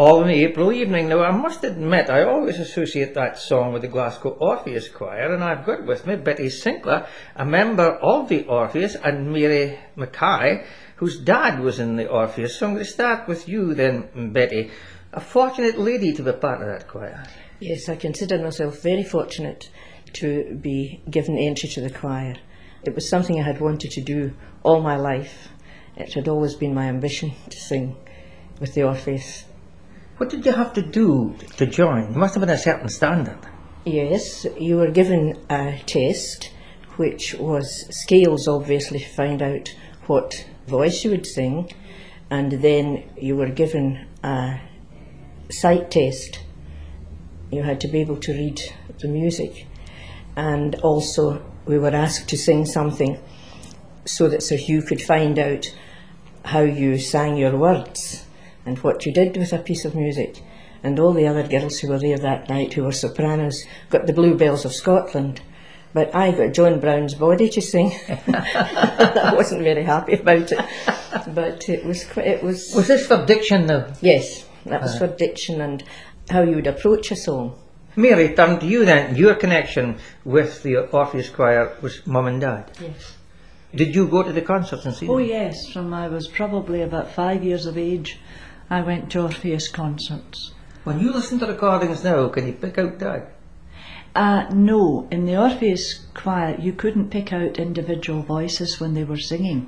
All in the April Evening. Now, I must admit, I always associate that song with the Glasgow Orpheus Choir, and I've got with me Betty Sinclair, a member of the Orpheus, and Mary Mackay, whose dad was in the Orpheus. So I'm going to start with you then, Betty. A fortunate lady to be part of that choir. Yes, I consider myself very fortunate to be given entry to the choir. It was something I had wanted to do all my life. It had always been my ambition to sing with the Orpheus. What did you have to do to join? You must have been a certain standard. Yes, you were given a test, which was scales obviously to find out what voice you would sing, and then you were given a sight test. You had to be able to read the music, and also we were asked to sing something so that Sir Hugh could find out how you sang your words and what you did with a piece of music. And all the other girls who were there that night, who were sopranos, got the Bluebells of Scotland, but I got John Brown's Body to sing. I wasn't very happy about it, but it was. Was this for diction though? Yes, that was for diction and how you would approach a song. Mary, turn to you then. Your connection with the Orpheus Choir was Mum and Dad. Yes. Did you go to the concerts and see them? Oh yes, from I was probably about 5 years of age, I went to Orpheus concerts. When you listen to recordings now, can you pick out Dad? No, in the Orpheus choir you couldn't pick out individual voices when they were singing.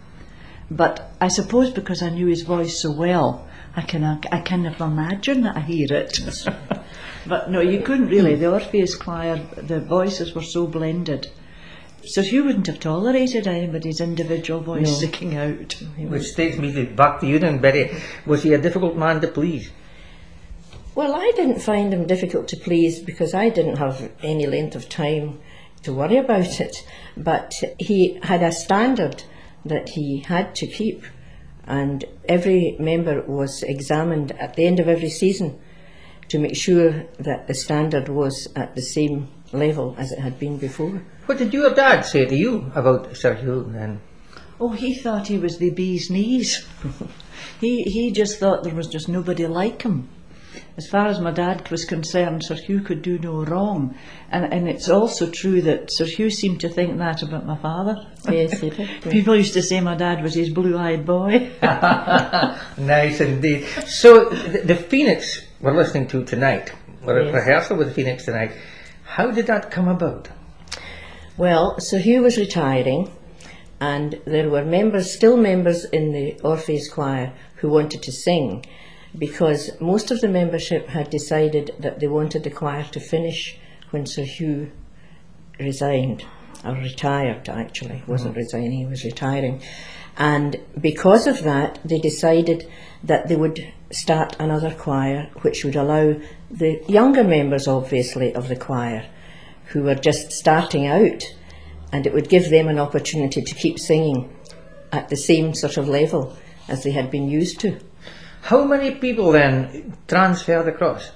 But I suppose because I knew his voice so well, I kind of imagine that I hear it. But no, you couldn't really. The Orpheus choir, the voices were so blended. So you wouldn't have tolerated anybody's individual voice sticking out. Which takes me back to you then, Betty. Was he a difficult man to please? Well, I didn't find him difficult to please because I didn't have any length of time to worry about it. But he had a standard that he had to keep, and every member was examined at the end of every season to make sure that the standard was at the same level as it had been before. What did your dad say to you about Sir Hugh then? Oh, he thought he was the bee's knees. He just thought there was just nobody like him. As far as my dad was concerned, Sir Hugh could do no wrong. And it's also true that Sir Hugh seemed to think that about my father. Yes, he did. People used to say my dad was his blue-eyed boy. Nice indeed. So the Phoenix we're listening to tonight, we're at rehearsal with the Phoenix tonight. How did that come about? Well, Sir Hugh was retiring, and there were still members in the Orpheus choir who wanted to sing, because most of the membership had decided that they wanted the choir to finish when Sir Hugh resigned, or retired actually. He wasn't resigning, he was retiring. And because of that, they decided that they would start another choir, which would allow the younger members, obviously, of the choir, who were just starting out, and it would give them an opportunity to keep singing at the same sort of level as they had been used to. How many then transferred across?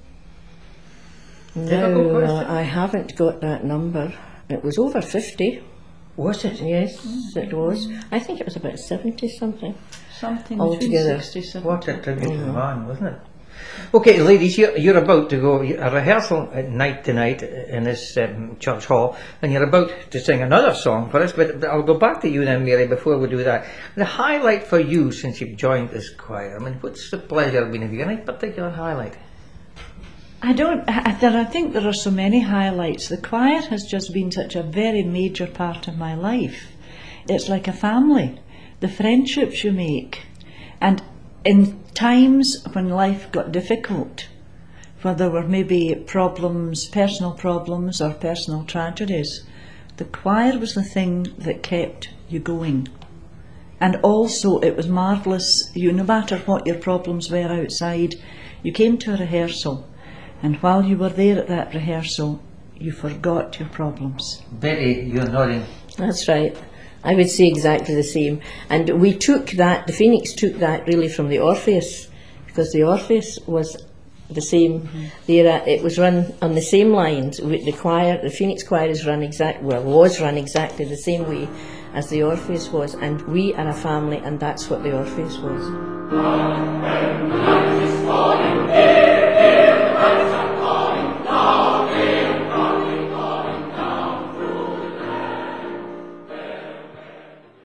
No, I haven't got that number. It was over 50. Was it? Yes, it was. I think it was about 70 something. Something altogether. 60, What a tribute to the man, wasn't it? Okay, ladies, you're about to go a rehearsal at night tonight in this church hall, and you're about to sing another song for us, but I'll go back to you then, Mary, before we do that. The highlight for you since you've joined this choir, I mean, what's the pleasure been? Have you got any particular highlight? I think there are so many highlights. The choir has just been such a very major part of my life. It's like a family. The friendships you make. And in times when life got difficult, where there were maybe problems, personal problems or personal tragedies, the choir was the thing that kept you going. And also it was marvellous, no matter what your problems were outside, you came to a rehearsal, and while you were there at that rehearsal, you forgot your problems. Betty, you're nodding. That's right. I would say exactly the same. And we took that, the Phoenix took that really from the Orpheus, because the Orpheus was the same. It was run on the same lines. The choir, the Phoenix choir was run exactly the same way as the Orpheus was, and we are a family, and that's what the Orpheus was. Amen.